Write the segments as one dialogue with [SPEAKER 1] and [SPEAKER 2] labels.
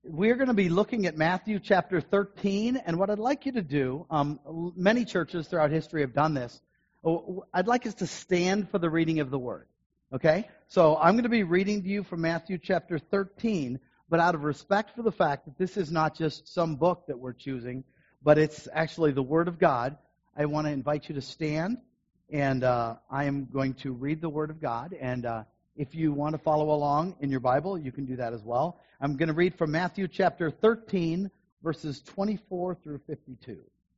[SPEAKER 1] We're going to be looking at Matthew chapter 13, and what I'd like you to do, many churches throughout history have done this. I'd like us to stand for the reading of the Word, okay? So I'm going to be reading to you from Matthew chapter 13, but out of respect for the fact that this is not just some book that we're choosing, but it's actually the Word of God, I want to invite you to stand, and I am going to read the Word of God, and if you want to follow along in your Bible, you can do that as well. I'm going to read from Matthew chapter 13, verses 24 through 52.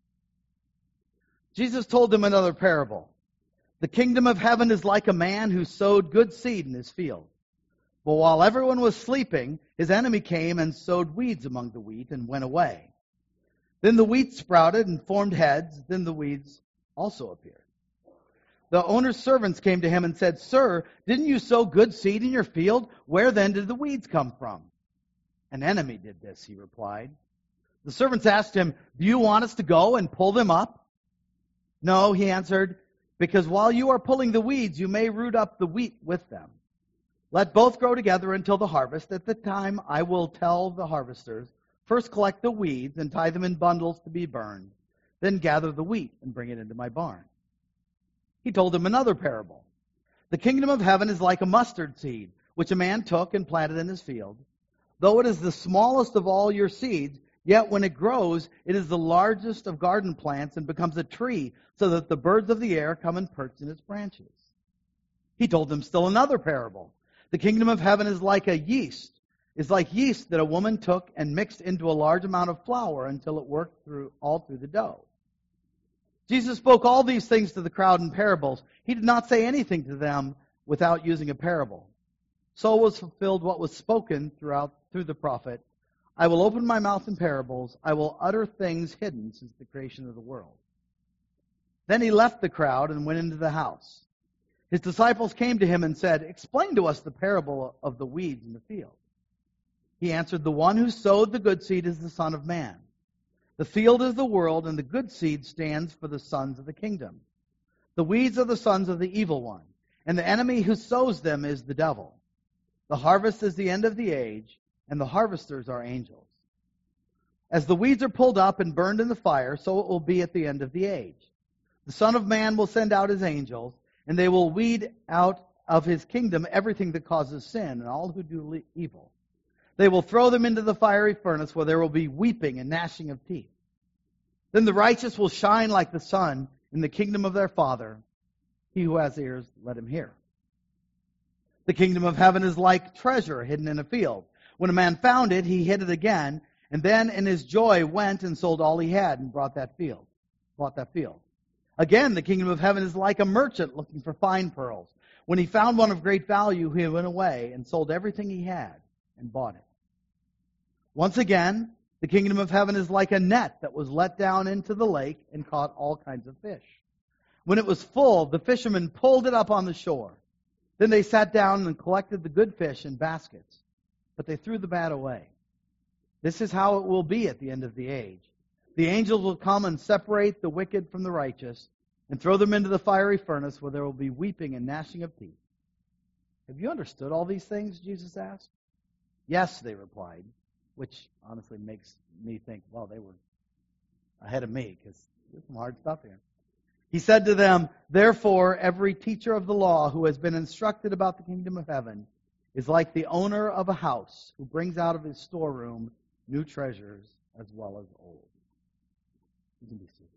[SPEAKER 1] Jesus told them another parable. The kingdom of heaven is like a man who sowed good seed in his field. But while everyone was sleeping, his enemy came and sowed weeds among the wheat and went away. Then the wheat sprouted and formed heads. Then the weeds also appeared. The owner's servants came to him and said, "Sir, didn't you sow good seed in your field? Where then did the weeds come from?" "An enemy did this," he replied. The servants asked him, "Do you want us to go and pull them up?" "No," he answered, "because while you are pulling the weeds, you may root up the wheat with them. Let both grow together until the harvest. At the time I will tell the harvesters, first collect the weeds and tie them in bundles to be burned. Then gather the wheat and bring it into my barn." He told him another parable. The kingdom of heaven is like a mustard seed, which a man took and planted in his field. Though it is the smallest of all your seeds, yet when it grows, it is the largest of garden plants and becomes a tree, so that the birds of the air come and perch in its branches. He told them still another parable. The kingdom of heaven is like yeast that a woman took and mixed into a large amount of flour until it worked all through the dough. Jesus spoke all these things to the crowd in parables. He did not say anything to them without using a parable. So was fulfilled what was spoken through the prophet. "I will open my mouth in parables. I will utter things hidden since the creation of the world." Then he left the crowd and went into the house. His disciples came to him and said, "Explain to us the parable of the weeds in the field." He answered, "The one who sowed the good seed is the Son of Man. The field is the world, and the good seed stands for the sons of the kingdom. The weeds are the sons of the evil one, and the enemy who sows them is the devil. The harvest is the end of the age, and the harvesters are angels. As the weeds are pulled up and burned in the fire, so it will be at the end of the age. The Son of Man will send out his angels, and they will weed out of his kingdom everything that causes sin and all who do evil. They will throw them into the fiery furnace where there will be weeping and gnashing of teeth. Then the righteous will shine like the sun in the kingdom of their Father. He who has ears, let him hear. The kingdom of heaven is like treasure hidden in a field. When a man found it, he hid it again, and then in his joy went and sold all he had and bought that field. Again, the kingdom of heaven is like a merchant looking for fine pearls. When he found one of great value, he went away and sold everything he had and bought it. Once again, the kingdom of heaven is like a net that was let down into the lake and caught all kinds of fish. When it was full, the fishermen pulled it up on the shore. Then they sat down and collected the good fish in baskets, but they threw the bad away. This is how it will be at the end of the age. The angels will come and separate the wicked from the righteous and throw them into the fiery furnace where there will be weeping and gnashing of teeth. Have you understood all these things? Jesus asked. Yes, they replied, which honestly makes me think, well, they were ahead of me because there's some hard stuff here. He said to them, "Therefore, every teacher of the law who has been instructed about the kingdom of heaven is like the owner of a house who brings out of his storeroom new treasures as well as old." You can be seated.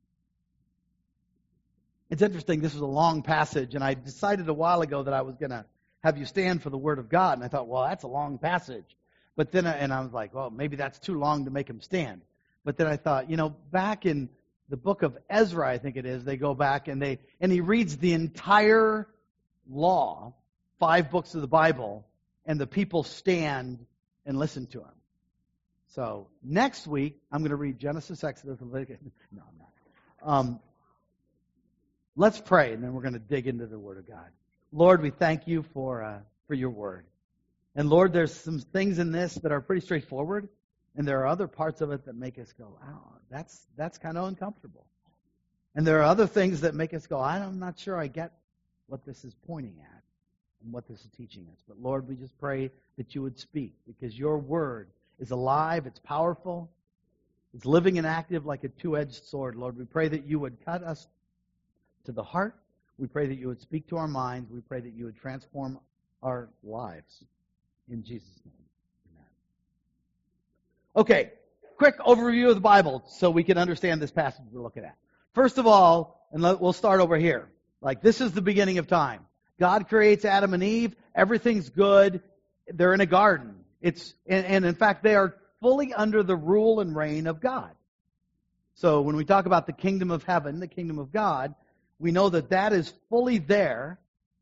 [SPEAKER 1] It's interesting, this was a long passage, and I decided a while ago that I was going to have you stand for the Word of God, and I thought, well, that's a long passage. But then, I was like, well, maybe that's too long to make him stand. But then I thought, back in the book of Ezra, I think it is, they go back and he reads the entire law, 5 books of the Bible, and the people stand and listen to him. So next week, I'm going to read Genesis, Exodus, Leviticus. No, I'm not. Let's pray, and then we're going to dig into the Word of God. Lord, we thank you for your Word. And Lord, there's some things in this that are pretty straightforward, and there are other parts of it that make us go, "Oh, that's kind of uncomfortable." And there are other things that make us go, "I'm not sure I get what this is pointing at and what this is teaching us." But Lord, we just pray that you would speak, because your Word is alive, it's powerful, it's living and active like a two-edged sword. Lord, we pray that you would cut us to the heart. We pray that you would speak to our minds. We pray that you would transform our lives. In Jesus' name, amen. Okay, quick overview of the Bible so we can understand this passage we're looking at. First of all, we'll start over here. Like, this is the beginning of time. God creates Adam and Eve. Everything's good. They're in a garden. And in fact, they are fully under the rule and reign of God. So when we talk about the kingdom of heaven, the kingdom of God, we know that that is fully there.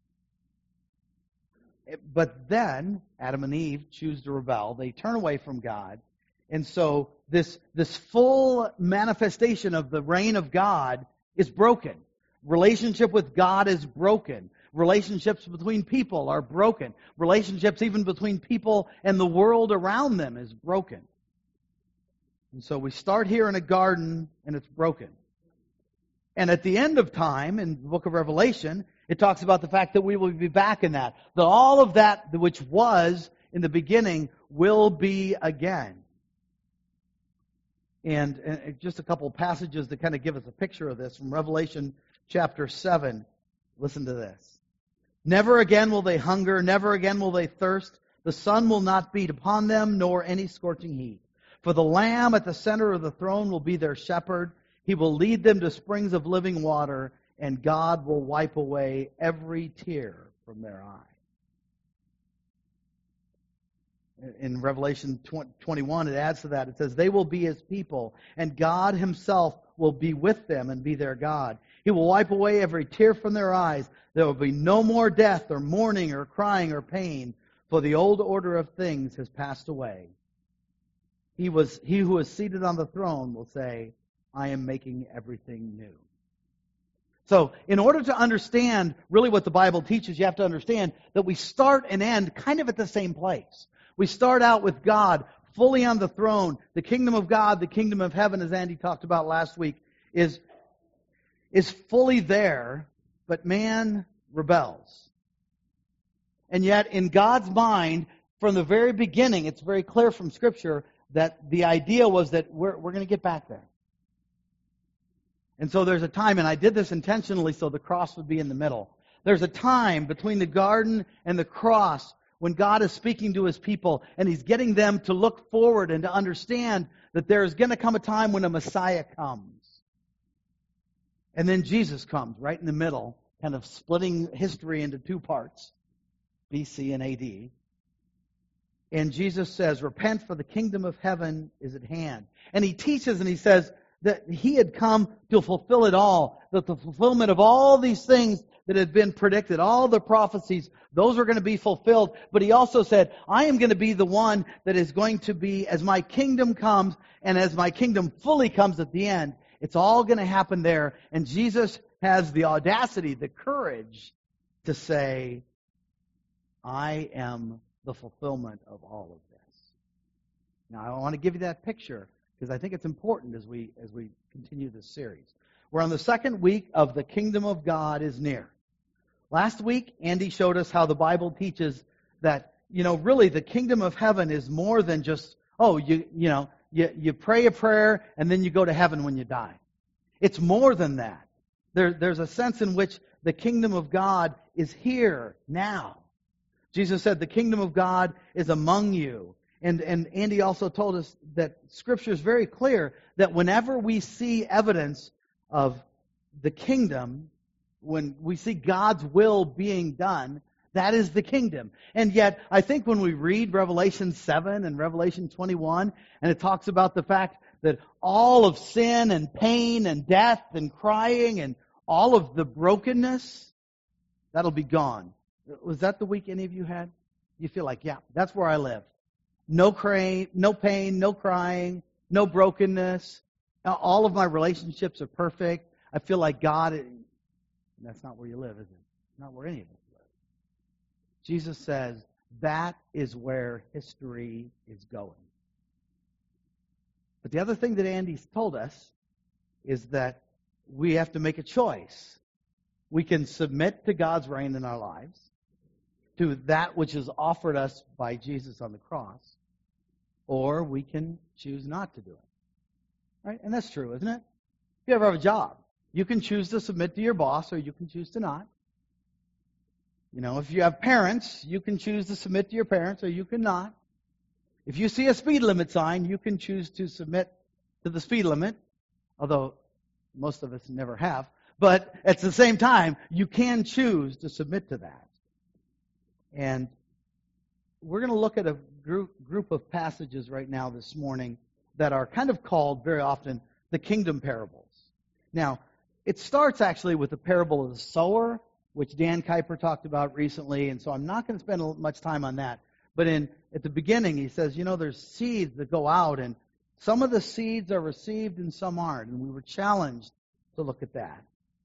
[SPEAKER 1] But then Adam and Eve choose to rebel. They turn away from God. And so this full manifestation of the reign of God is broken. Relationship with God is broken. Relationships between people are broken. Relationships even between people and the world around them is broken. And so we start here in a garden and it's broken. And at the end of time, in the book of Revelation, it talks about the fact that we will be back in that. That all of that which was in the beginning will be again. And just a couple of passages to kind of give us a picture of this. From Revelation chapter 7, listen to this. Never again will they hunger, never again will they thirst. The sun will not beat upon them, nor any scorching heat. For the Lamb at the center of the throne will be their shepherd. He will lead them to springs of living water, and God will wipe away every tear from their eye. In Revelation 21, it adds to that. It says, they will be His people, and God Himself will be with them and be their God. He will wipe away every tear from their eyes. There will be no more death or mourning or crying or pain, for the old order of things has passed away. He who is seated on the throne will say, I am making everything new. So, in order to understand really what the Bible teaches, you have to understand that we start and end kind of at the same place. We start out with God fully on the throne. The kingdom of God, the kingdom of heaven, as Andy talked about last week, is fully there, but man rebels. And yet, in God's mind, from the very beginning, it's very clear from Scripture that the idea was that we're going to get back there. And so there's a time, and I did this intentionally so the cross would be in the middle. There's a time between the garden and the cross when God is speaking to His people and He's getting them to look forward and to understand that there's going to come a time when a Messiah comes. And then Jesus comes right in the middle, kind of splitting history into two parts, BC and AD. And Jesus says, repent, for the kingdom of heaven is at hand. And He teaches and He says that He had come to fulfill it all, that the fulfillment of all these things that had been predicted, all the prophecies, those are going to be fulfilled. But He also said, I am going to be the one that is going to be, as my kingdom comes, and as my kingdom fully comes at the end, it's all going to happen there. And Jesus has the audacity, the courage to say, I am the fulfillment of all of this. Now, I want to give you that picture because I think it's important as we continue this series. We're on the second week of the kingdom of God is near. Last week, Andy showed us how the Bible teaches that, really the kingdom of heaven is more than just, you pray a prayer and then you go to heaven when you die. It's more than that. There's a sense in which the kingdom of God is here now. Jesus said the kingdom of God is among you. And Andy also told us that Scripture is very clear that whenever we see evidence of the kingdom, when we see God's will being done, that is the kingdom. And yet, I think when we read Revelation 7 and Revelation 21, and it talks about the fact that all of sin and pain and death and crying and all of the brokenness, that'll be gone. Was that the week any of you had? You feel like, yeah, that's where I live. No pain, no crying, no brokenness. All of my relationships are perfect. I feel like God, that's not where you live, is it? Not where any of us live. Jesus says that is where history is going. But the other thing that Andy's told us is that we have to make a choice. We can submit to God's reign in our lives, to that which is offered us by Jesus on the cross, or we can choose not to do it. Right? And that's true, isn't it? If you ever have a job, you can choose to submit to your boss, or you can choose to not. If you have parents, you can choose to submit to your parents, or you can not. If you see a speed limit sign, you can choose to submit to the speed limit, although most of us never have. But at the same time, you can choose to submit to that. And we're going to look at a group of passages right now this morning that are kind of called very often the kingdom parables. Now, it starts actually with the parable of the sower, which Dan Kuyper talked about recently, and so I'm not going to spend much time on that. But at the beginning, he says, there's seeds that go out, and some of the seeds are received and some aren't, and we were challenged to look at that.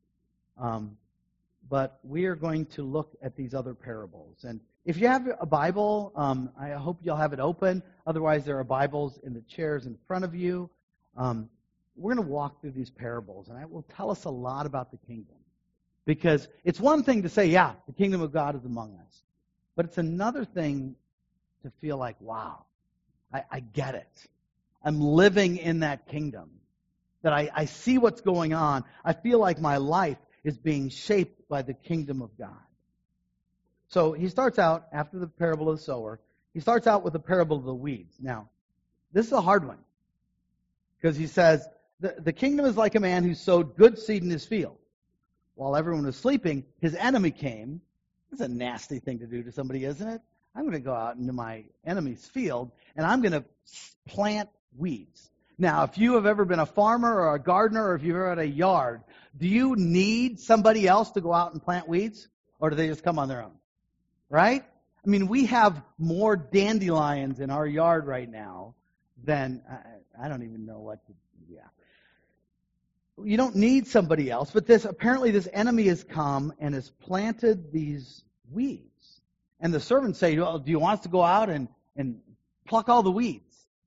[SPEAKER 1] But we are going to look at these other parables. And if you have a Bible, I hope you'll have it open. Otherwise, there are Bibles in the chairs in front of you. We're going to walk through these parables, and it will tell us a lot about the kingdom. Because it's one thing to say, yeah, the kingdom of God is among us. But it's another thing to feel like, wow, I get it. I'm living in that kingdom. That I see what's going on. I feel like my life is being shaped by the kingdom of God. So he starts out, after the parable of the sower, he starts out with the parable of the weeds. Now, this is a hard one. Because he says, the kingdom is like a man who sowed good seed in his field. While everyone was sleeping, his enemy came. That's a nasty thing to do to somebody, isn't it? I'm going to go out into my enemy's field, and I'm going to plant weeds. Now, if you have ever been a farmer or a gardener, or if you've ever had a yard, do you need somebody else to go out and plant weeds? Or do they just come on their own? Right? I mean, we have more dandelions in our yard right now than, I don't even know what to do. Yeah. You don't need somebody else, but apparently this enemy has come and has planted these weeds. And the servants say, well, do you want us to go out and pluck all the weeds?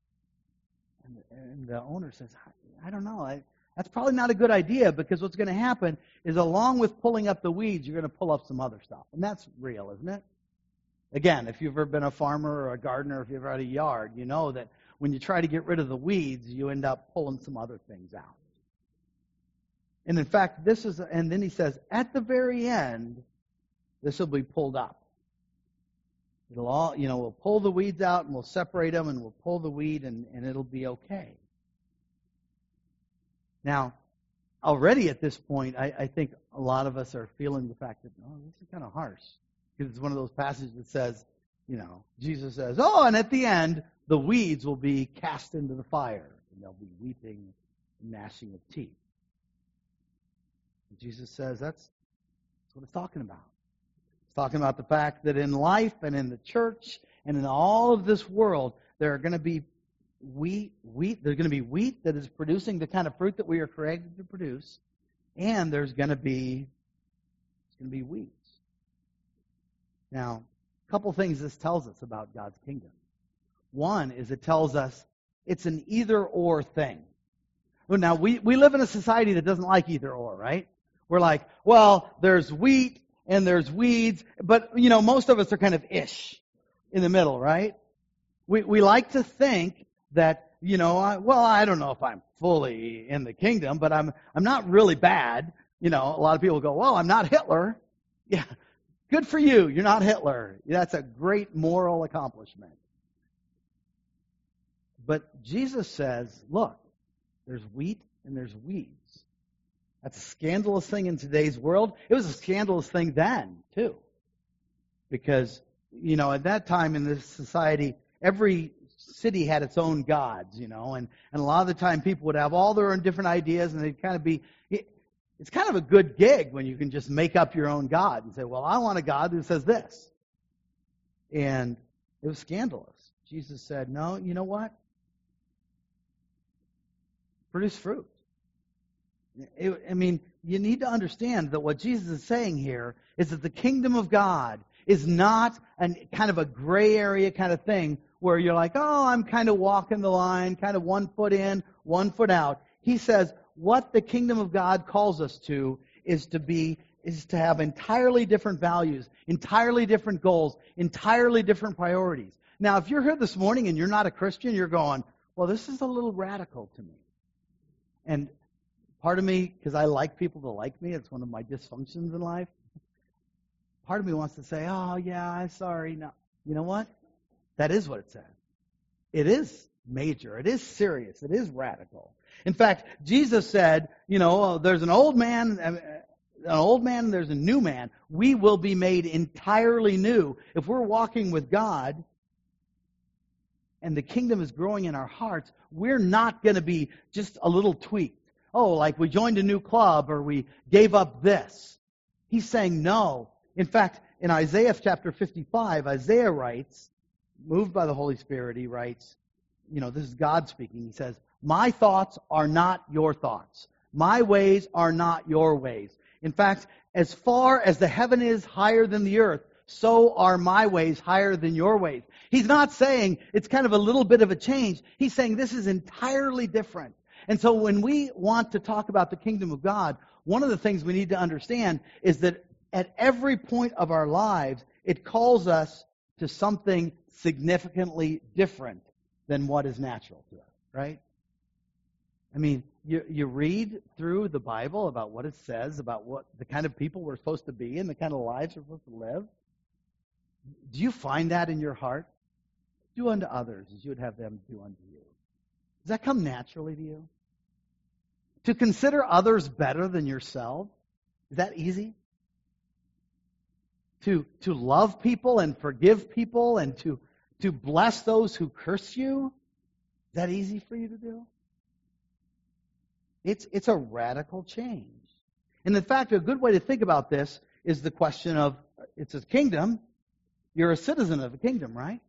[SPEAKER 1] And the owner says, I don't know. That's probably not a good idea, because what's going to happen is, along with pulling up the weeds, you're going to pull up some other stuff. And that's real, isn't it? Again, if you've ever been a farmer or a gardener, if you've ever had a yard, you know that when you try to get rid of the weeds, you end up pulling some other things out. And in fact, and then he says, at the very end, this will be pulled up. It'll all, we'll pull the weeds out and we'll separate them and we'll pull the weed and it'll be okay. Now, already at this point, I think a lot of us are feeling the fact that, this is kind of harsh. Because it's one of those passages that says, Jesus says, and at the end, the weeds will be cast into the fire and they'll be weeping and gnashing of teeth. And Jesus says that's what it's talking about. It's talking about the fact that in life and in the church and in all of this world, there are going to be wheat. There's going to be wheat that is producing the kind of fruit that we are created to produce, and there's going to be weeds. Now, a couple things this tells us about God's kingdom. One is it tells us it's an either-or thing. Well, now, we live in a society that doesn't like either-or, right? We're like, well, there's wheat and there's weeds, but, most of us are kind of ish in the middle, right? We like to think that, I don't know if I'm fully in the kingdom, but I'm not really bad. A lot of people go, well, I'm not Hitler. Yeah, good for you. You're not Hitler. That's a great moral accomplishment. But Jesus says, look, there's wheat and there's weeds. That's a scandalous thing in today's world. It was a scandalous thing then, too. Because, at that time in this society, every city had its own gods, and a lot of the time people would have all their own different ideas, and they'd kind of be, it's kind of a good gig when you can just make up your own God and say, well, I want a God who says this. And it was scandalous. Jesus said, no, you know what? Produce fruit. You need to understand that what Jesus is saying here is that the kingdom of God is not kind of a gray area kind of thing where you're like, I'm kind of walking the line, kind of 1 foot in, 1 foot out. He says what the kingdom of God calls us to is to have entirely different values, entirely different goals, entirely different priorities. Now, if you're here this morning and you're not a Christian, you're going, well, this is a little radical to me. And part of me, because I like people to like me, it's one of my dysfunctions in life. Part of me wants to say, oh, yeah, I'm sorry. No. You know what? That is what it says. It is major. It is serious. It is radical. In fact, Jesus said, there's an old man, there's a new man. We will be made entirely new. If we're walking with God and the kingdom is growing in our hearts, we're not going to be just a little tweaked. Oh, like we joined a new club or we gave up this. He's saying no. In fact, in Isaiah chapter 55, Isaiah writes, moved by the Holy Spirit, he writes, this is God speaking. He says, my thoughts are not your thoughts. My ways are not your ways. In fact, as far as the heaven is higher than the earth, so are my ways higher than your ways. He's not saying it's kind of a little bit of a change. He's saying this is entirely different. And so when we want to talk about the kingdom of God, one of the things we need to understand is that at every point of our lives, it calls us to something significantly different than what is natural to us, right? I mean, you read through the Bible about what it says, about what the kind of people we're supposed to be and the kind of lives we're supposed to live. Do you find that in your heart? Do unto others as you would have them do unto you. Does that come naturally to you? To consider others better than yourself? Is that easy? To love people and forgive people and to bless those who curse you? Is that easy for you to do? It's a radical change. And in fact, a good way to think about this is the question of, it's a kingdom. You're a citizen of a kingdom, right?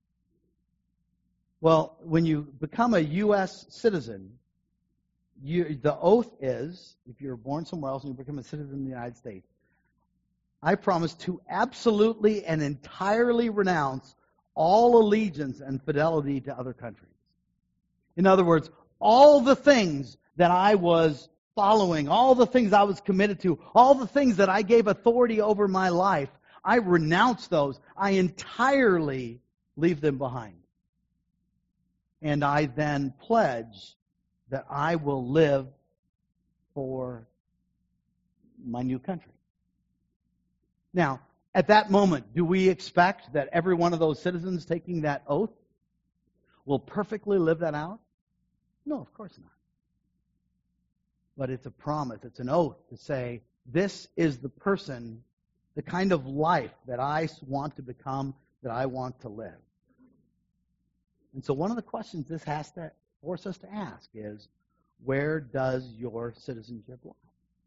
[SPEAKER 1] Well, when you become a U.S. citizen, the oath is, if you're born somewhere else and you become a citizen in the United States, I promise to absolutely and entirely renounce all allegiance and fidelity to other countries. In other words, all the things that I was following, all the things I was committed to, all the things that I gave authority over my life, I renounce those. I entirely leave them behind. And I then pledge that I will live for my new country. Now, at that moment, do we expect that every one of those citizens taking that oath will perfectly live that out? No, of course not. But it's a promise, it's an oath to say, this is the person, the kind of life that I want to become, that I want to live. And so one of the questions this has to force us to ask is, where does your citizenship lie?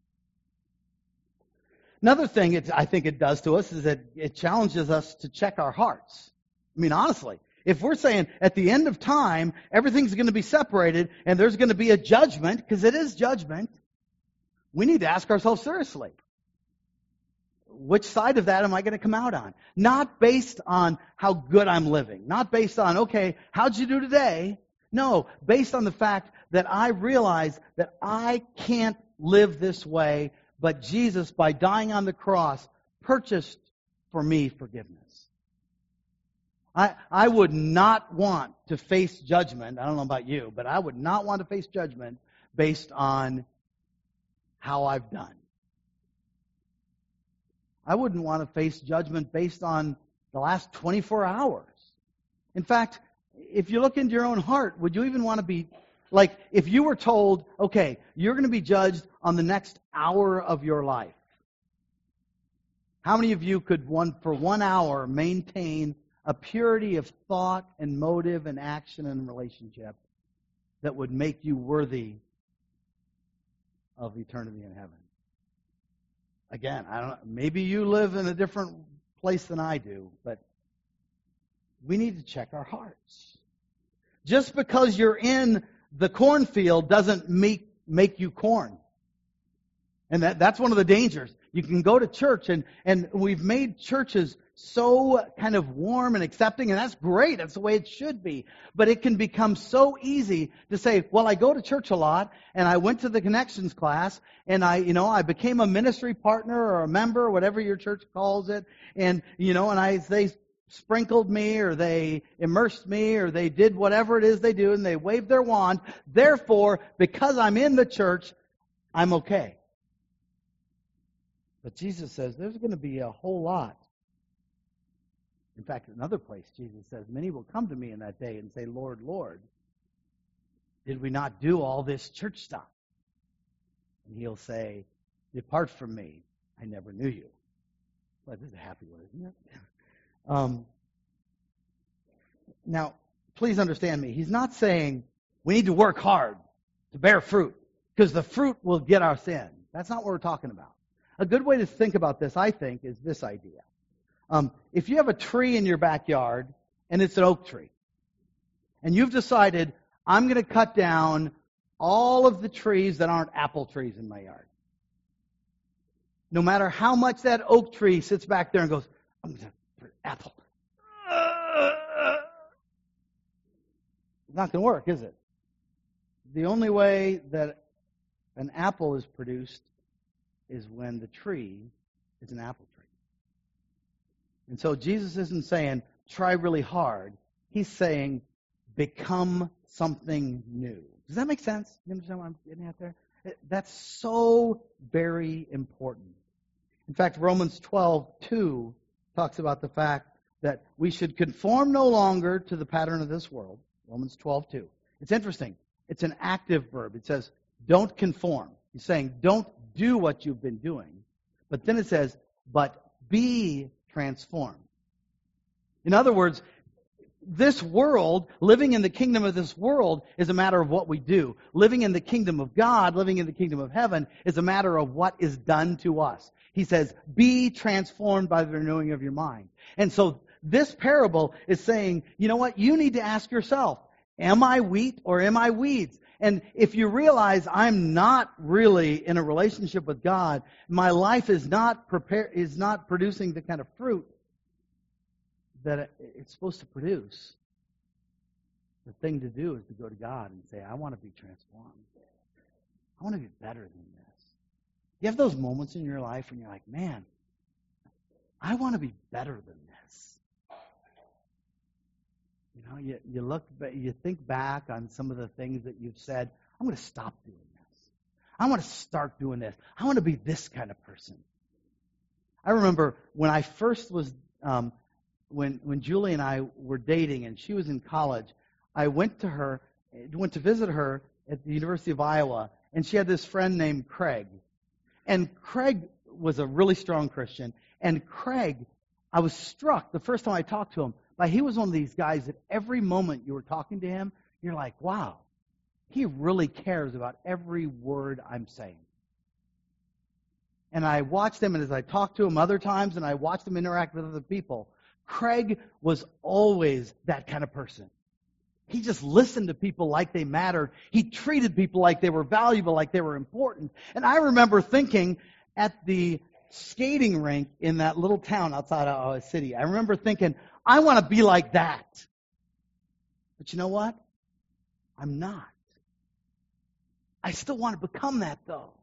[SPEAKER 1] Another thing I think it does to us is that it challenges us to check our hearts. I mean, honestly, if we're saying at the end of time, everything's going to be separated and there's going to be a judgment, because it is judgment, we need to ask ourselves seriously, which side of that am I going to come out on? Not based on how good I'm living. Not based on, okay, how'd you do today? No, based on the fact that I realize that I can't live this way, but Jesus, by dying on the cross, purchased for me forgiveness. I would not want to face judgment. I don't know about you, but I would not want to face judgment based on how I've done. I wouldn't want to face judgment based on the last 24 hours. In fact, if you look into your own heart, would you even want to be, like, if you were told, okay, you're going to be judged on the next hour of your life. How many of you could, for 1 hour, maintain a purity of thought and motive and action and relationship that would make you worthy of eternity in heaven? Again, I don't know, maybe you live in a different place than I do, but we need to check our hearts. Just because you're in the cornfield doesn't make you corn. And that's one of the dangers. You can go to church, and we've made churches so kind of warm and accepting, and that's great. That's the way it should be. But it can become so easy to say, well, I go to church a lot, and I went to the connections class, and I became a ministry partner or a member, whatever your church calls it, and they sprinkled me or they immersed me or they did whatever it is they do and they waved their wand. Therefore, because I'm in the church, I'm okay. But Jesus says there's going to be a whole lot. In fact, in another place, Jesus says, many will come to me in that day and say, Lord, Lord, did we not do all this church stuff? And he'll say, depart from me, I never knew you. Well, this is a happy word, isn't it? Now, please understand me. He's not saying we need to work hard to bear fruit because the fruit will get us in. That's not what we're talking about. A good way to think about this, I think, is this idea. If you have a tree in your backyard and it's an oak tree, and you've decided, I'm going to cut down all of the trees that aren't apple trees in my yard. No matter how much that oak tree sits back there and goes, I'm going to put apple. It's not going to work, is it? The only way that an apple is produced is when the tree is an apple tree. And so Jesus isn't saying, try really hard. He's saying, become something new. Does that make sense? You understand what I'm getting at there? That's so very important. In fact, Romans 12:2 talks about the fact that we should conform no longer to the pattern of this world. Romans 12:2. It's interesting. It's an active verb. It says, don't conform. He's saying, don't do what you've been doing. But then it says, but be transformed. In other words, this world, living in the kingdom of this world, is a matter of what we do. Living in the kingdom of God, living in the kingdom of heaven, is a matter of what is done to us. He says, be transformed by the renewing of your mind. And so this parable is saying, you know what? You need to ask yourself, am I wheat or am I weeds? And if you realize I'm not really in a relationship with God, my life is not producing the kind of fruit that it's supposed to produce, the thing to do is to go to God and say, I want to be transformed. I want to be better than this. You have those moments in your life when you're like, man, I want to be better than this. You know, you think back on some of the things that you've said, I'm going to stop doing this. I want to start doing this. I want to be this kind of person. I remember when I first was, when Julie and I were dating and she was in college, I went to visit her at the University of Iowa, and she had this friend named Craig. And Craig was a really strong Christian. And Craig, I was struck the first time I talked to him, by he was one of these guys that every moment you were talking to him, you're like, wow, he really cares about every word I'm saying. And I watched him, and as I talked to him other times, and I watched him interact with other people, Craig was always that kind of person. He just listened to people like they mattered. He treated people like they were valuable, like they were important. And I remember thinking at the skating rink in that little town outside of Iowa City, I remember thinking, I want to be like that. But you know what? I'm not. I still want to become that, though.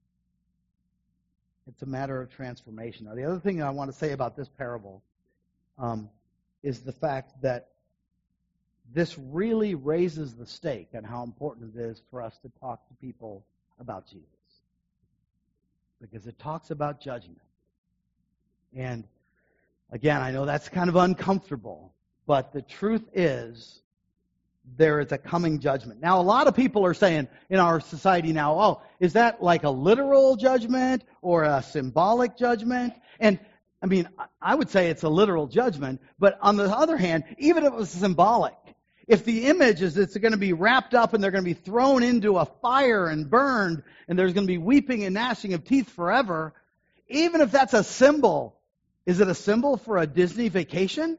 [SPEAKER 1] It's a matter of transformation. Now, the other thing I want to say about this parable is the fact that this really raises the stake on how important it is for us to talk to people about Jesus. Because it talks about judgment. And again, I know that's kind of uncomfortable, but the truth is there is a coming judgment. Now, a lot of people are saying in our society now, oh, is that like a literal judgment or a symbolic judgment? And I mean, I would say it's a literal judgment, but on the other hand, even if it was symbolic, if the image is it's going to be wrapped up and they're going to be thrown into a fire and burned, and there's going to be weeping and gnashing of teeth forever, even if that's a symbol, is it a symbol for a Disney vacation?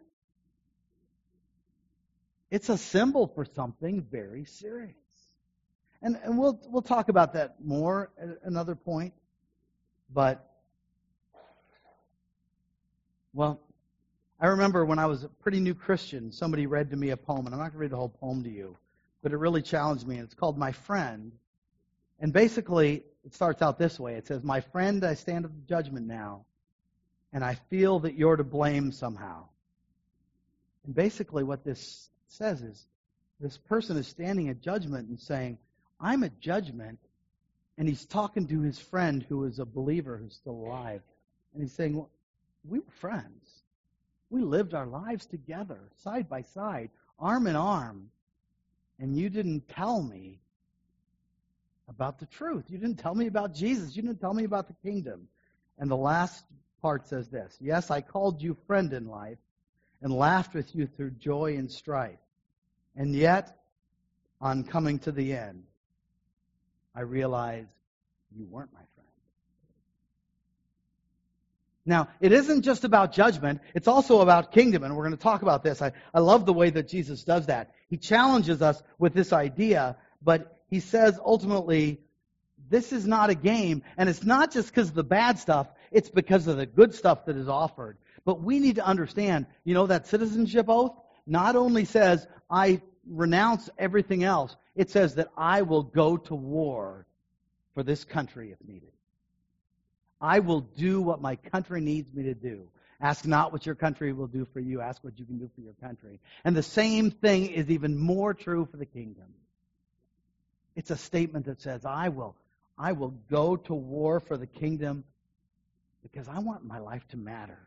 [SPEAKER 1] It's a symbol for something very serious. And we'll talk about that more at another point. But, well, I remember when I was a pretty new Christian, somebody read to me a poem, and I'm not going to read the whole poem to you, but it really challenged me, and it's called My Friend. And basically, it starts out this way. It says, my friend, I stand at the judgment now, and I feel that you're to blame somehow. And basically what this says is this person is standing at judgment and saying, I'm at judgment. And he's talking to his friend who is a believer who's still alive. And he's saying, well, we were friends. We lived our lives together, side by side, arm in arm. And you didn't tell me about the truth. You didn't tell me about Jesus. You didn't tell me about the kingdom. And the last part says this, yes, I called you friend in life and laughed with you through joy and strife. And yet, on coming to the end, I realized you weren't my friend. Now, it isn't just about judgment. It's also about kingdom, and we're going to talk about this. I love the way that Jesus does that. He challenges us with this idea, but he says ultimately, this is not a game, and it's not just because of the bad stuff, it's because of the good stuff that is offered. But we need to understand, that citizenship oath not only says, I renounce everything else, it says that I will go to war for this country if needed. I will do what my country needs me to do. Ask not what your country will do for you. Ask what you can do for your country. And the same thing is even more true for the kingdom. It's a statement that says, I will go to war for the kingdom because I want my life to matter.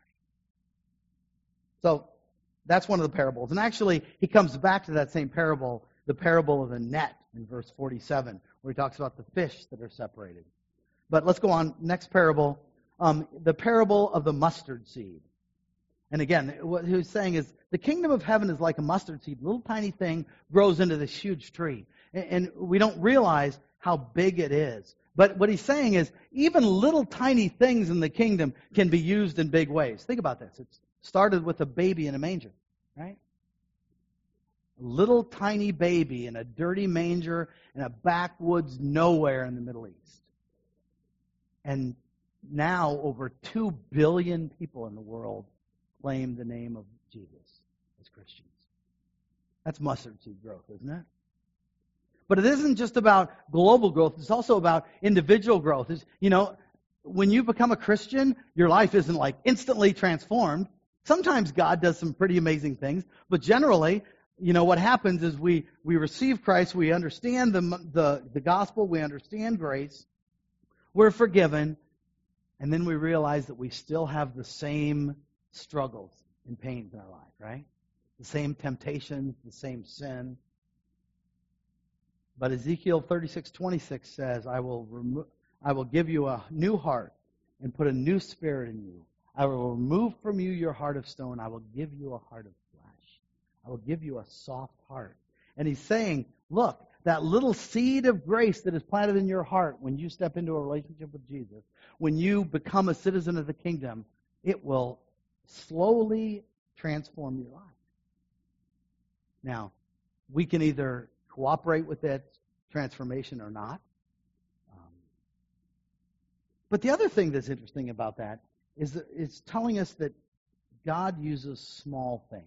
[SPEAKER 1] So that's one of the parables. And actually, he comes back to that same parable, the parable of the net in verse 47, where he talks about the fish that are separated. But let's go on. Next parable, the parable of the mustard seed. And again, what he's saying is the kingdom of heaven is like a mustard seed. A little tiny thing grows into this huge tree. And we don't realize how big it is. But what he's saying is even little tiny things in the kingdom can be used in big ways. Think about this. It started with a baby in a manger, right? A little tiny baby in a dirty manger in a backwoods nowhere in the Middle East. And now over 2 billion people in the world claim the name of Jesus as Christians. That's mustard seed growth, isn't it? But it isn't just about global growth. It's also about individual growth. When you become a Christian, your life isn't like instantly transformed. Sometimes God does some pretty amazing things. But generally, what happens is we receive Christ, we understand the gospel, we understand grace, we're forgiven, and then we realize that we still have the same struggles and pains in our life, right? The same temptations, the same sin. But Ezekiel 36:26 says, I will give you a new heart and put a new spirit in you. I will remove from you your heart of stone. I will give you a heart of flesh. I will give you a soft heart. And he's saying, look, that little seed of grace that is planted in your heart when you step into a relationship with Jesus, when you become a citizen of the kingdom, it will slowly transform your life. Now, we can either cooperate with that transformation or not. But the other thing that's interesting about that is that it's telling us that God uses small things.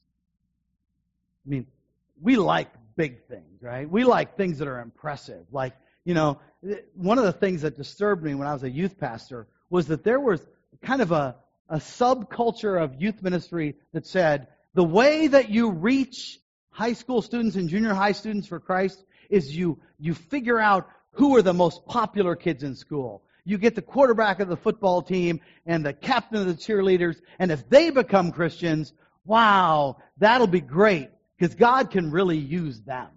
[SPEAKER 1] I mean, we like big things, right? We like things that are impressive. Like, one of the things that disturbed me when I was a youth pastor was that there was kind of a subculture of youth ministry that said, the way that you reach high school students and junior high students for Christ is you figure out who are the most popular kids in school. You get the quarterback of the football team and the captain of the cheerleaders, and if they become Christians, wow, that'll be great, because God can really use them.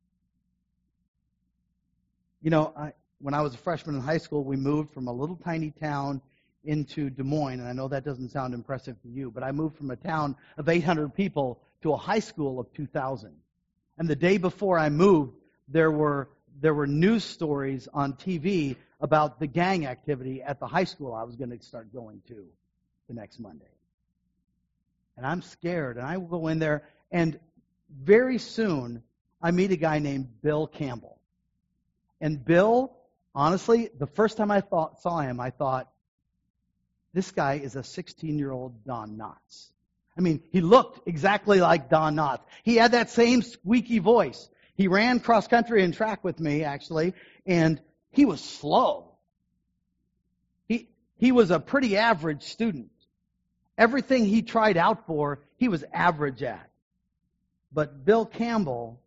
[SPEAKER 1] When I was a freshman in high school, we moved from a little tiny town into Des Moines, and I know that doesn't sound impressive to you, but I moved from a town of 800 people to a high school of 2,000. And the day before I moved, there were news stories on TV about the gang activity at the high school I was going to start going to the next Monday. And I'm scared, and I will go in there, and very soon I meet a guy named Bill Campbell. And Bill, honestly, the first time I saw him, I thought, this guy is a 16-year-old Don Knotts. I mean, he looked exactly like Don Knotts. He had that same squeaky voice. He ran cross-country and track with me, actually, and he was slow. He was a pretty average student. Everything he tried out for, he was average at. But Bill Campbell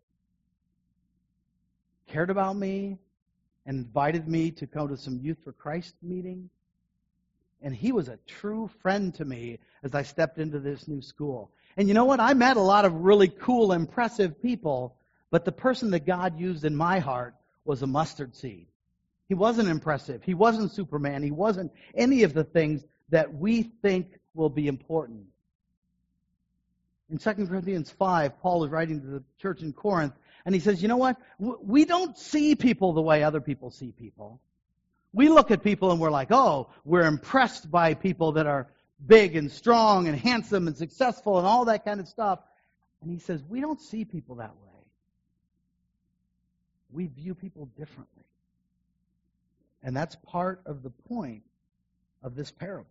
[SPEAKER 1] cared about me and invited me to come to some Youth for Christ meeting. And he was a true friend to me as I stepped into this new school. And you know what? I met a lot of really cool, impressive people, but the person that God used in my heart was a mustard seed. He wasn't impressive. He wasn't Superman. He wasn't any of the things that we think will be important. In 2 Corinthians 5, Paul is writing to the church in Corinth, and he says, you know what? We don't see people the way other people see people. We look at people and we're like, oh, we're impressed by people that are big and strong and handsome and successful and all that kind of stuff. And he says, we don't see people that way. We view people differently. And that's part of the point of this parable.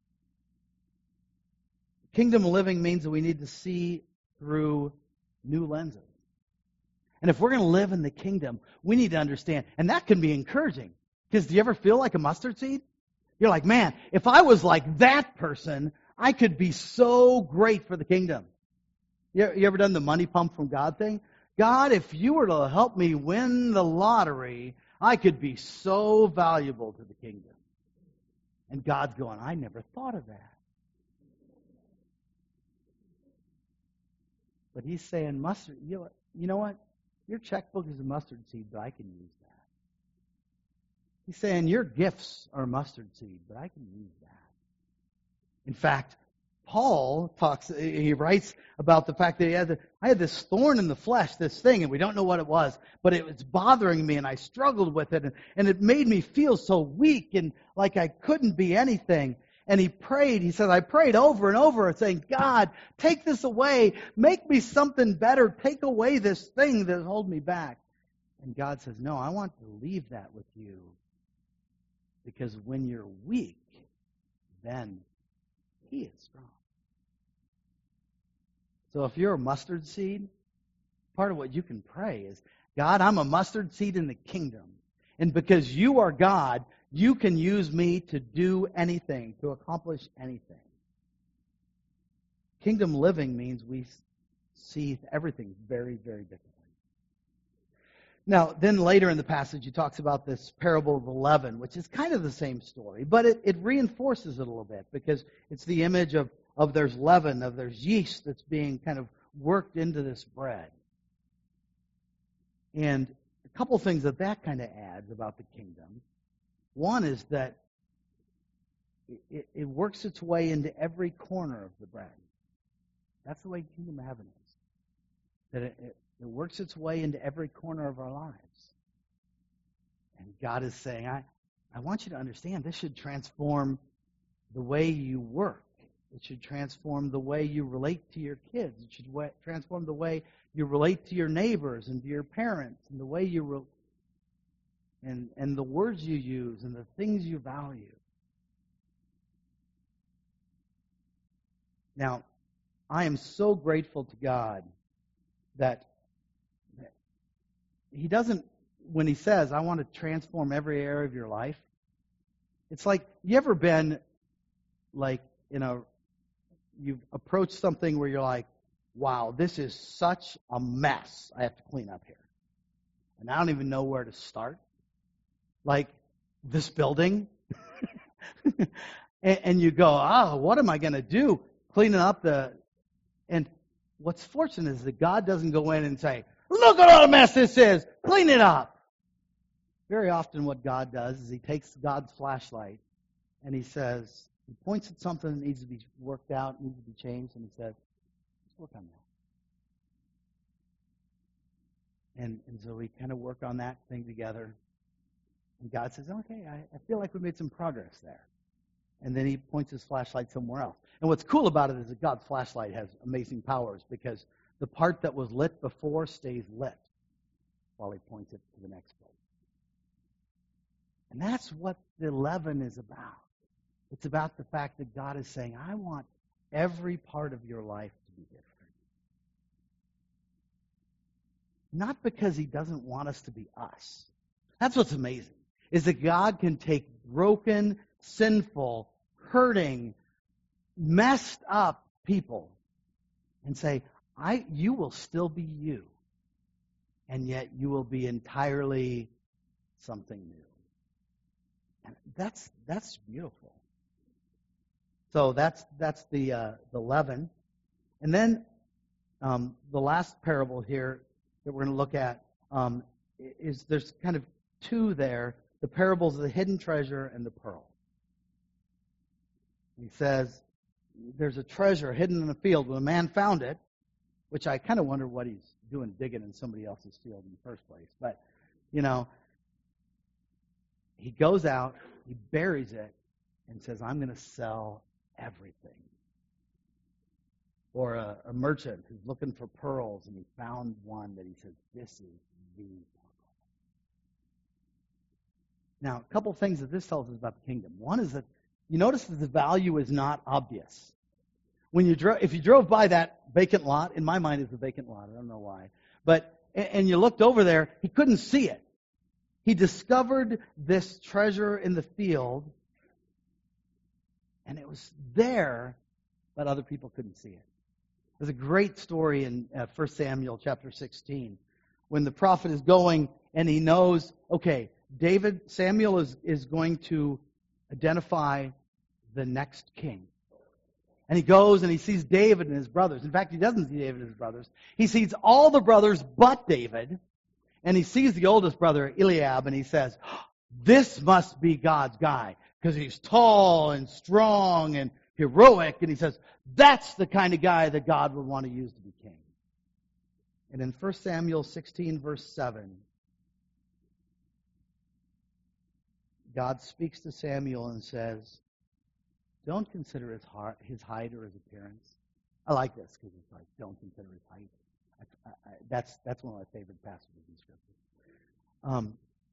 [SPEAKER 1] Kingdom living means that we need to see through new lenses. And if we're going to live in the kingdom, we need to understand. And that can be encouraging. Because do you ever feel like a mustard seed? You're like, man, if I was like that person, I could be so great for the kingdom. You ever done the money pump from God thing? God, if you were to help me win the lottery, I could be so valuable to the kingdom. And God's going, I never thought of that. But he's saying, mustard, you know what? Your checkbook is a mustard seed, but I can use that. He's saying, your gifts are mustard seed, but I can use that. In fact, Paul he writes about the fact that I had this thorn in the flesh, this thing, and we don't know what it was, but it was bothering me, and I struggled with it, and it made me feel so weak and like I couldn't be anything. And he prayed, he said, I prayed over and over saying, God, take this away, make me something better, take away this thing that holds me back. And God says, no, I want to leave that with you, because when you're weak, then He is strong. So if you're a mustard seed, part of what you can pray is, God, I'm a mustard seed in the kingdom. And because you are God, you can use me to do anything, to accomplish anything. Kingdom living means we see everything very, very differently. Now, then later in the passage, he talks about this parable of the leaven, which is kind of the same story, but it reinforces it a little bit, because it's the image of there's leaven, of there's yeast that's being kind of worked into this bread. And a couple things that kind of adds about the kingdom. One is that it works its way into every corner of the bread. That's the way the kingdom of heaven is. That it works its way into every corner of our lives. And God is saying, I want you to understand, this should transform the way you work. It should transform the way you relate to your kids. It should transform the way you relate to your neighbors and to your parents, and the way you and the words you use and the things you value. Now, I am so grateful to God that He doesn't, when He says, I want to transform every area of your life, it's like, you ever been like you've approached something where you're like, wow, this is such a mess I have to clean up here. And I don't even know where to start. Like this building. and you go, what am I going to do? Cleaning up and what's fortunate is that God doesn't go in and say, look at what a mess this is, clean it up. Very often what God does is He takes God's flashlight and He points at something that needs to be worked out, needs to be changed, and He says, let's work on that. And so we kind of work on that thing together. And God says, okay, I feel like we made some progress there. And then He points His flashlight somewhere else. And what's cool about it is that God's flashlight has amazing powers, because the part that was lit before stays lit while He points it to the next place. And that's what the leaven is about. It's about the fact that God is saying, I want every part of your life to be different. Not because He doesn't want us to be us. That's what's amazing, is that God can take broken, sinful, hurting, messed up people and say, you will still be you, and yet you will be entirely something new. And that's beautiful. So that's the leaven. And then the last parable here that we're going to look at is there's kind of two there, the parables of the hidden treasure and the pearl. He says, there's a treasure hidden in a field. When a man found it, which I kind of wonder what he's doing digging in somebody else's field in the first place. But, he goes out, he buries it, and says, I'm going to sell everything. Or a merchant who's looking for pearls, and he found one that he says, this is the pearl. Now, a couple things that this tells us about the kingdom. One is that you notice that the value is not obvious. If you drove by that vacant lot, in my mind it's a vacant lot, I don't know why, and you looked over there, he couldn't see it. He discovered this treasure in the field, and it was there, but other people couldn't see it. There's a great story in 1 Samuel chapter 16 when the prophet is going and he knows, okay, Samuel is going to identify the next king. And he goes and he sees David and his brothers. In fact, he doesn't see David and his brothers. He sees all the brothers but David. And he sees the oldest brother, Eliab, and he says, this must be God's guy because he's tall and strong and heroic. And he says, that's the kind of guy that God would want to use to be king. And in 1 Samuel 16, verse 7, God speaks to Samuel and says, don't consider his height or his appearance. I like this because it's like, don't consider his height. That's one of my favorite passages in Scripture.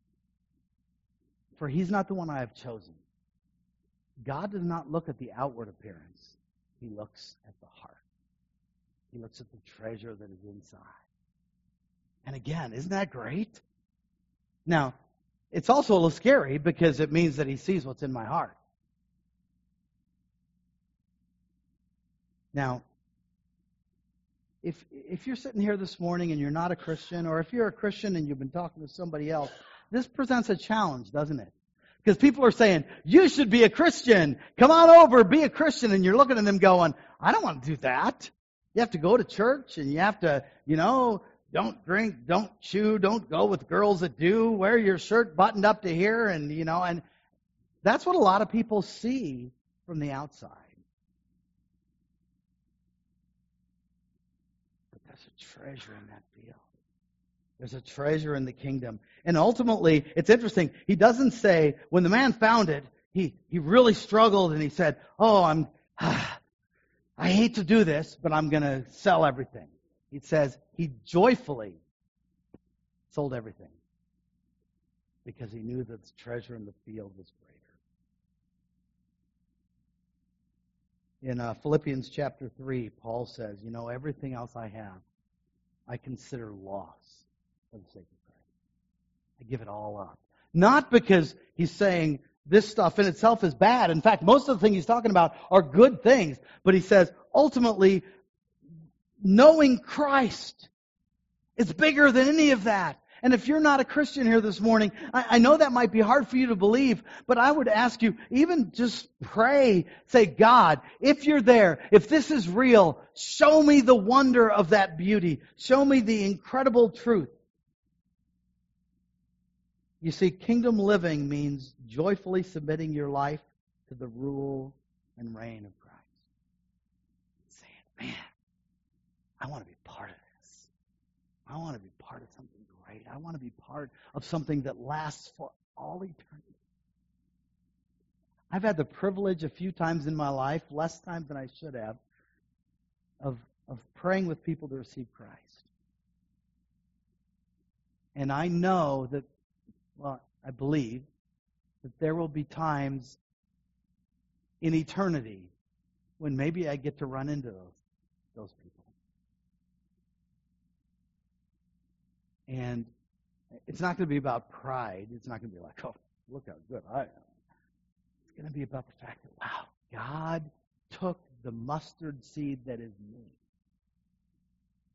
[SPEAKER 1] For he's not the one I have chosen. God does not look at the outward appearance. He looks at the heart. He looks at the treasure that is inside. And again, isn't that great? Now, it's also a little scary because it means that he sees what's in my heart. Now, if you're sitting here this morning and you're not a Christian, or if you're a Christian and you've been talking to somebody else, this presents a challenge, doesn't it? Because people are saying, you should be a Christian. Come on over, be a Christian. And you're looking at them going, I don't want to do that. You have to go to church and you have to, don't drink, don't chew, don't go with girls that do, wear your shirt buttoned up to here. And that's what a lot of people see from the outside. There's a treasure in that field. There's a treasure in the kingdom. And ultimately, it's interesting, he doesn't say, when the man found it, he really struggled and he said, I hate to do this, but I'm going to sell everything. He says he joyfully sold everything because he knew that the treasure in the field was greater. In Philippians chapter 3, Paul says, everything else I have, I consider loss for the sake of Christ. I give it all up. Not because he's saying this stuff in itself is bad. In fact, most of the things he's talking about are good things. But he says, ultimately, knowing Christ is bigger than any of that. And if you're not a Christian here this morning, I know that might be hard for you to believe, but I would ask you, even just pray, say, God, if you're there, if this is real, show me the wonder of that beauty. Show me the incredible truth. You see, kingdom living means joyfully submitting your life to the rule and reign of Christ. Saying, man, I want to be part of this. I want to be part of something great. I want to be part of something that lasts for all eternity. I've had the privilege a few times in my life, less times than I should have, of praying with people to receive Christ. And I know that, I believe that there will be times in eternity when maybe I get to run into those people. And it's not going to be about pride. It's not going to be like, oh, look how good I am. It's going to be about the fact that, wow, God took the mustard seed that is me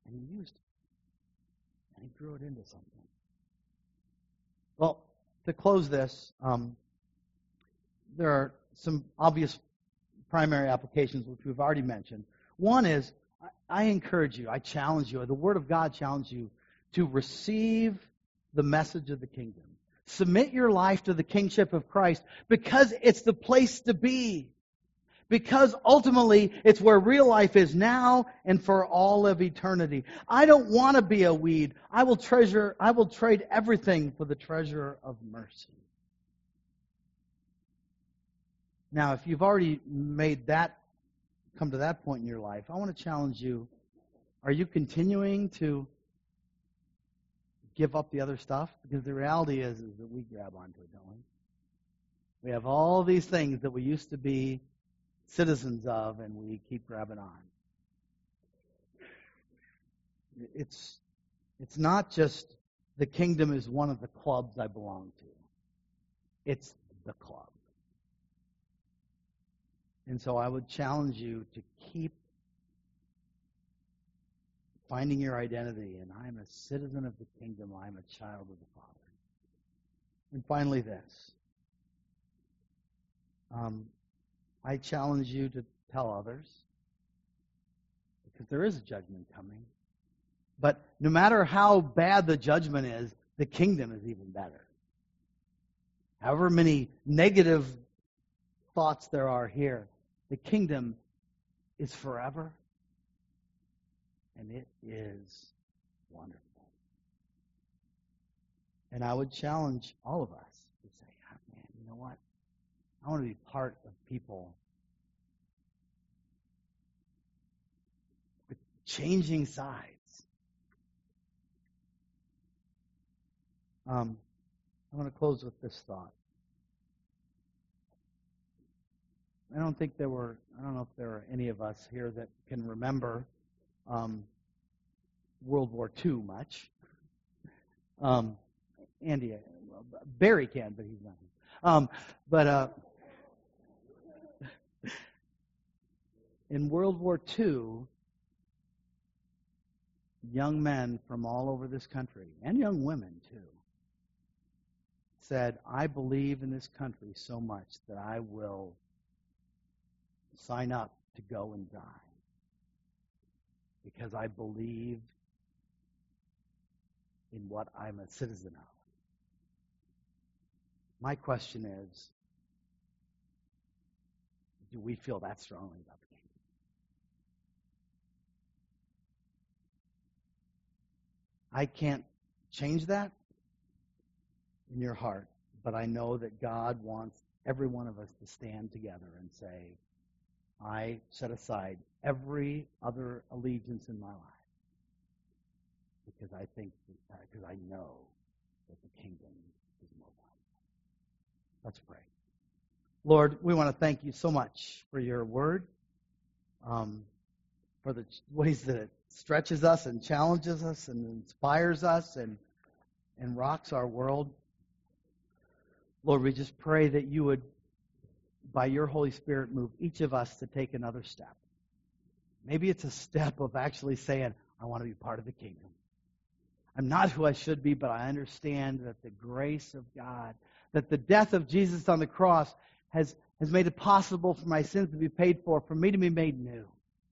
[SPEAKER 1] And he used it. And he grew it into something. Well, to close this, there are some obvious primary applications which we've already mentioned. One is, I encourage you, I challenge you, the Word of God challenges you to receive the message of the kingdom. Submit your life to the kingship of Christ because it's the place to be. Because ultimately, it's where real life is now and for all of eternity. I don't want to be a weed. I will trade everything for the treasure of mercy. Now, if you've already come to that point in your life, I want to challenge you. Are you continuing to give up the other stuff? Because the reality is that we grab onto it, don't we? We have all these things that we used to be citizens of, and we keep grabbing on. It's not just the kingdom is one of the clubs I belong to. It's the club. And so I would challenge you to keep finding your identity, and I'm a citizen of the kingdom. I'm a child of the Father. And finally this. I challenge you to tell others, because there is a judgment coming. But no matter how bad the judgment is, the kingdom is even better. However many negative thoughts there are here, the kingdom is forever, and it is wonderful. And I would challenge all of us to say, oh, man, you know what? I want to be part of people with changing sides. I'm going to close with this thought. I don't know if there are any of us here that can remember World War II much. Andy, Barry can, but he's not. In World War II, young men from all over this country, and young women too, said, I believe in this country so much that I will sign up to go and die because I believe in what I'm a citizen of. My question is, do we feel that strongly about the kingdom? I can't change that in your heart, but I know that God wants every one of us to stand together and say, I set aside every other allegiance in my life because I know that the kingdom is more valuable. Let's pray. Lord, we want to thank you so much for your word, for the ways that it stretches us and challenges us and inspires us and rocks our world. Lord, we just pray that you would, by your Holy Spirit, move each of us to take another step. Maybe it's a step of actually saying, I want to be part of the kingdom. I'm not who I should be, but I understand that the grace of God, that the death of Jesus on the cross has made it possible for my sins to be paid for me to be made new.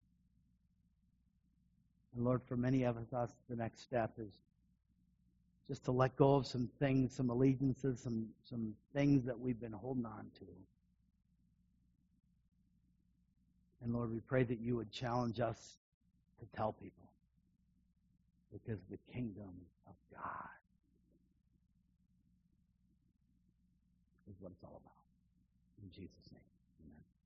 [SPEAKER 1] And Lord, for many of us, the next step is just to let go of some things, some allegiances, some things that we've been holding on to. And Lord, we pray that you would challenge us to tell people, because the kingdom of God is what it's all about. In Jesus' name, amen.